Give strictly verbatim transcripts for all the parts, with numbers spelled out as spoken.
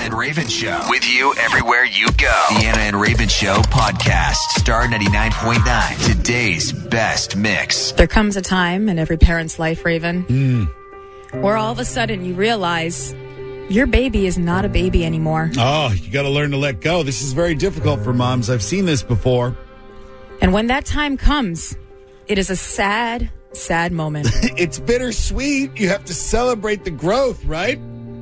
and Raven Show. With you everywhere you go. The Anna and Raven Show podcast. Star ninety-nine point nine. Today's best mix. There comes a time in every parent's life, Raven, Mm. where all of a sudden you realize your baby is not a baby anymore. Oh, you got to learn to let go. This is very difficult for moms. I've seen this before. And when that time comes, it is a sad, sad moment. It's bittersweet. You have to celebrate the growth, right?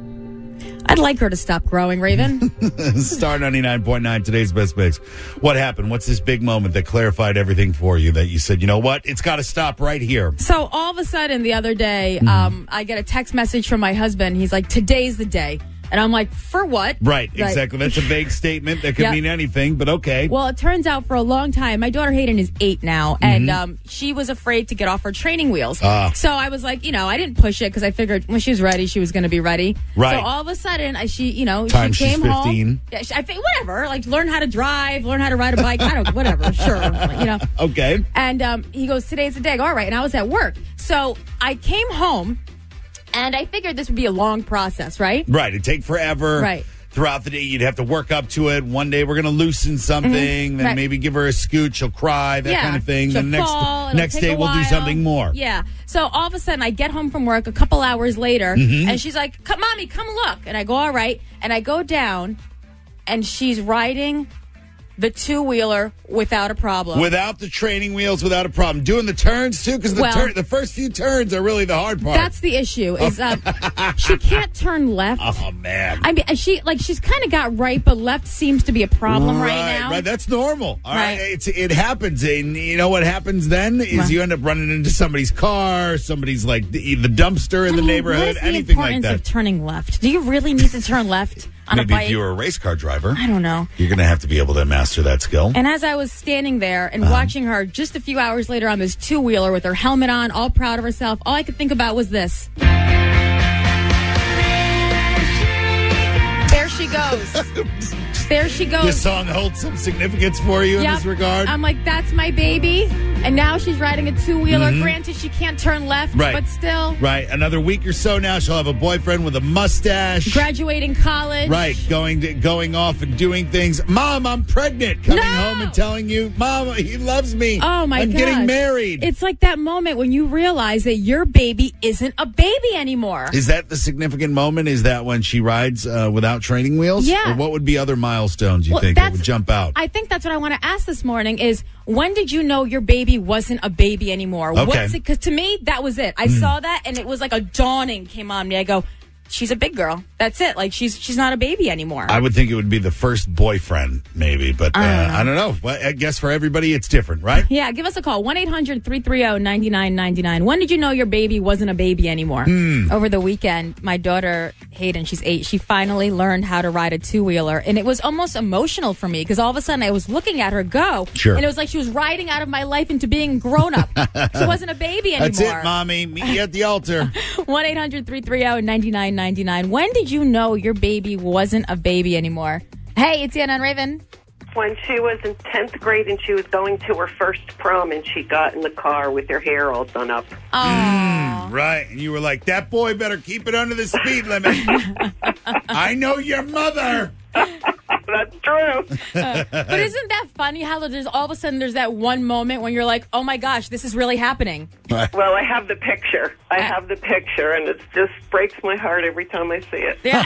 I'd like her to stop growing, Raven. Star ninety-nine point nine, today's best mix. What happened? What's this big moment that clarified everything for you that you said, you know what? It's got to stop right here. So all of a sudden the other day, Mm. um, I get a text message from my husband. He's like, today's the day. And I'm like, for what? Right, Like- exactly. That's a vague statement that could Yep. mean anything, but okay. Well, it turns out for a long time, my daughter Hayden is eight now, Mm-hmm. and um, she was afraid to get off her training wheels. Ah. So I was like, you know, I didn't push it because I figured when she was ready, she was going to be ready. Right. So all of a sudden, I, she, you know, Time she she's came fifteen. home. Yeah, she, I think whatever, like learn how to drive, learn how to ride a bike. I don't, whatever, sure, you know. Okay. And um, he goes, today's the day. I go, all right. And I was at work, so I came home, and I figured this would be a long process, right? Right. It'd take forever. Right. Throughout the day, you'd have to work up to it. One day, we're going to loosen something. Then Right. maybe give her a scoot. She'll cry, that Yeah. kind of thing. She'll Then next fall, it'll next take day, a we'll do while. something more. Yeah. So all of a sudden, I get home from work a couple hours later, Mm-hmm. and she's like, "Come, Mommy, come look." And I go, all right. And I go down, and she's riding the two-wheeler without a problem. Without the training wheels, without a problem. Doing the turns, too, because the, Well- turn, the first few turns are really the hard part. That's the issue, is um, she can't turn left. Oh, man. I mean, she like she's kind of got right, but left seems to be a problem right, now. Right, that's normal. All right, Right. It's, it happens, and you know what happens then is What? you end up running into somebody's car, somebody's like the, the dumpster in I the mean, neighborhood, what is the anything like importance that. of turning left? Do you really need to turn left on Maybe a bike? if you were a race car driver, I don't know. you're going to have to be able to master that skill. And as I was standing there and Uh-huh. watching her just a few hours later on this two-wheeler with her helmet on, all proud of herself, all I could think about was this. There she goes. There she goes. This song holds some significance for you in Yep. this regard. I'm like, that's my baby. And now she's riding a two-wheeler. Granted, she can't turn left, Mm-hmm. Right. but still. Right, another week or so now, she'll have a boyfriend with a mustache. Graduating college. Right, going to, going off and doing things. Mom, I'm pregnant. Coming No! home and telling you, Mom, he loves me. Oh, my I'm gosh. getting married. It's like that moment when you realize that your baby isn't a baby anymore. Is that the significant moment? Is that when she rides uh, without training wheels? Yeah. Or what would be other milestones you Well, think that that's- would jump out? I think that's what I want to ask this morning is, when did you know your baby wasn't a baby anymore? Okay. What's it? Because to me, that was it. I saw that, and it was like a dawning came on me. I go, she's a big girl. That's it. Like, she's she's not a baby anymore. I would think it would be the first boyfriend, maybe. But uh, I don't know. I don't know. Well, I guess for everybody, it's different, right? Yeah, give us a call. one eight hundred three three zero nine nine nine nine. When did you know your baby wasn't a baby anymore? Hmm. Over the weekend, my daughter, Hayden, she's eight, she finally learned how to ride a two-wheeler. And it was almost emotional for me because all of a sudden I was looking at her go. Sure. And it was like she was riding out of my life into being grown up. She wasn't a baby anymore. That's it, Mommy. Meet you at the altar. one eight hundred three three zero nine nine nine nine. When did you know your baby wasn't a baby anymore? Hey, it's Anna and Raven. When she was in tenth grade and she was going to her first prom and she got in the car with her hair all done up. Oh. Right. And you were like, that boy better keep it under the speed limit. I know your mother. That's true. But isn't that funny how there's all of a sudden there's that one moment when you're like, oh my gosh, this is really happening. Right. Well, I have the picture. I have the picture, and it just breaks my heart every time I see it. Yeah.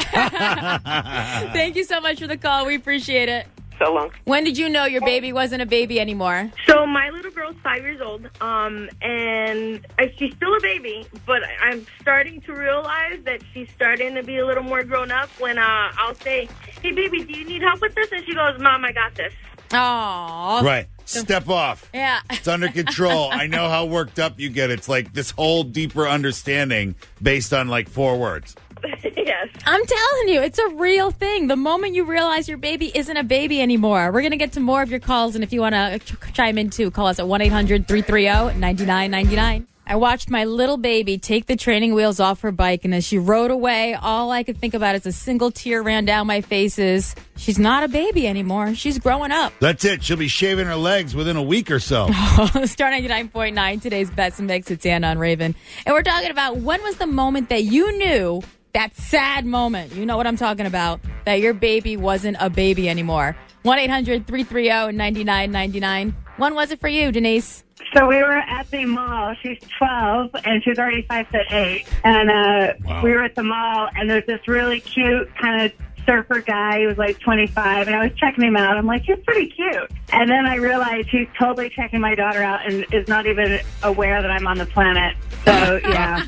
Thank you so much for the call. We appreciate it. So long. When did you know your baby wasn't a baby anymore? So my little girl's five years old, um, and I, she's still a baby, but I'm starting to realize that she's starting to be a little more grown up when uh, I'll say, hey, baby, do you need help with this? And she goes, Mom, I got this. Oh. Right. Step off. Yeah. It's under control. I know how worked up you get. It's like this whole deeper understanding based on like four words. Yes. I'm telling you, it's a real thing. The moment you realize your baby isn't a baby anymore. We're going to get to more of your calls, and if you want to ch- chime in too, call us at one eight hundred three three zero nine nine nine nine. I watched my little baby take the training wheels off her bike, and as she rode away, all I could think about is a single tear ran down my face is, she's not a baby anymore. She's growing up. That's it. She'll be shaving her legs within a week or so. Star ninety-nine point nine, today's best mix. It's Anna on Raven. And we're talking about when was the moment that you knew, that sad moment. You know what I'm talking about. that your baby wasn't a baby anymore? one eight hundred three three zero nine nine nine nine. When was it for you, Denise? So we were at the mall. She's twelve, and she's already five foot eight. And uh, Wow. we were at the mall, and there's this really cute kind of surfer guy. He was like twenty-five, and I was checking him out. I'm like, he's pretty cute. And then I realized he's totally checking my daughter out and is not even aware that I'm on the planet. So, yeah.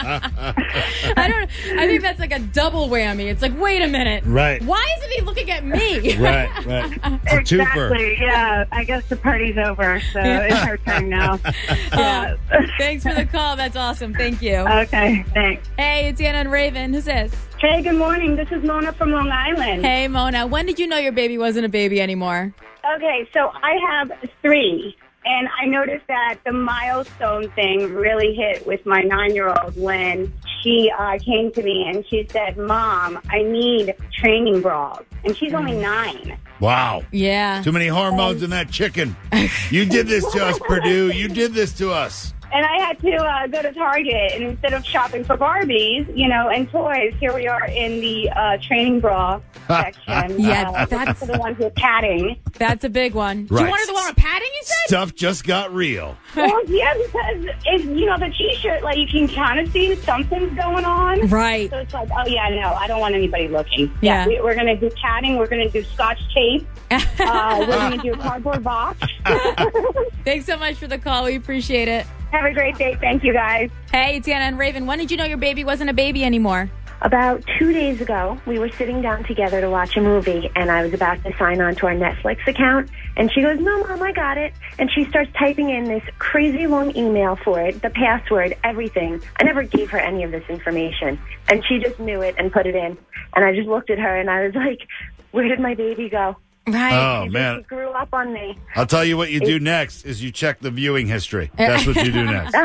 I don't. I think that's like a double whammy. It's like, wait a minute. Right. Why isn't he looking at me? Right, right. It's a twofer. Exactly, yeah. I guess the party's over, so it's her turn now. Yeah. Uh, thanks for the call. That's awesome. Thank you. Okay, thanks. Hey, it's Anna and Raven. Who's this? Hey, good morning. This is Mona from Long Island. Hey, Mona. When did you know your baby wasn't a baby anymore? Okay, so I have three, and I noticed that the milestone thing really hit with my nine-year-old when she uh, came to me and she said, Mom, I need training bras. And she's only nine. Wow. Yeah. Too many hormones in that chicken. You did this to us, Purdue. You did this to us. And I had to uh, go to Target, and instead of shopping for Barbies, you know, and toys, here we are in the uh, training bra section. Yeah, uh, that's- for the ones with padding. That's a big one. Right. You wanted the one with padding, you said? Stuff just got real. Well, yeah, because it's, you know, the T-shirt, like, you can kind of see something's going on. Right. So it's like, oh, yeah, no, I don't want anybody looking. Yeah. we, we're going to do padding. We're going to do Scotch tape. Uh, we're going to do a cardboard box. Thanks so much for the call. We appreciate it. Have a great day. Thank you, guys. Hey, it's Anna and Raven. When did you know your baby wasn't a baby anymore? About two days ago, we were sitting down together to watch a movie, and I was about to sign on to our Netflix account, and she goes, no, Mom, I got it. And she starts typing in this crazy long email for it, the password, everything. I never gave her any of this information, and she just knew it and put it in. And I just looked at her, and I was like, where did my baby go? Right. Oh, She man. just grew up on me. I'll tell you what you do next is you check the viewing history. That's what you do next.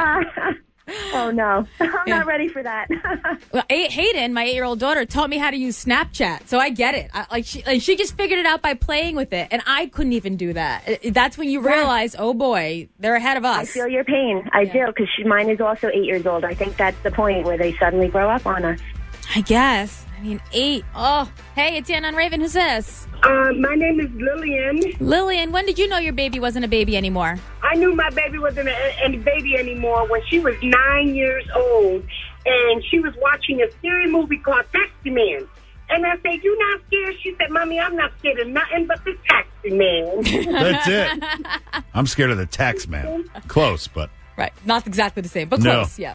Oh, no. I'm Yeah. not ready for that. Well, A- Hayden, my eight-year-old daughter, taught me how to use Snapchat, so I get it. I, like she, like she just figured it out by playing with it, and I couldn't even do that. It- That's when you realize, oh boy, they're ahead of us. I feel your pain. I do, because mine is also eight years old. I think that's the point where they suddenly grow up on us. I guess. I mean, eight. Oh, hey, it's Anna and Raven. Who's this? Uh, my name is Lillian. Lillian, when did you know your baby wasn't a baby anymore? I knew my baby wasn't a, a baby anymore when she was nine years old, and she was watching a scary movie called Taxi Man. And I said, "You not scared?" She said, "Mommy, I'm not scared of nothing but the Taxi Man." That's it. I'm scared of the tax man. Close, but Right. Not exactly the same, but No. close, yeah.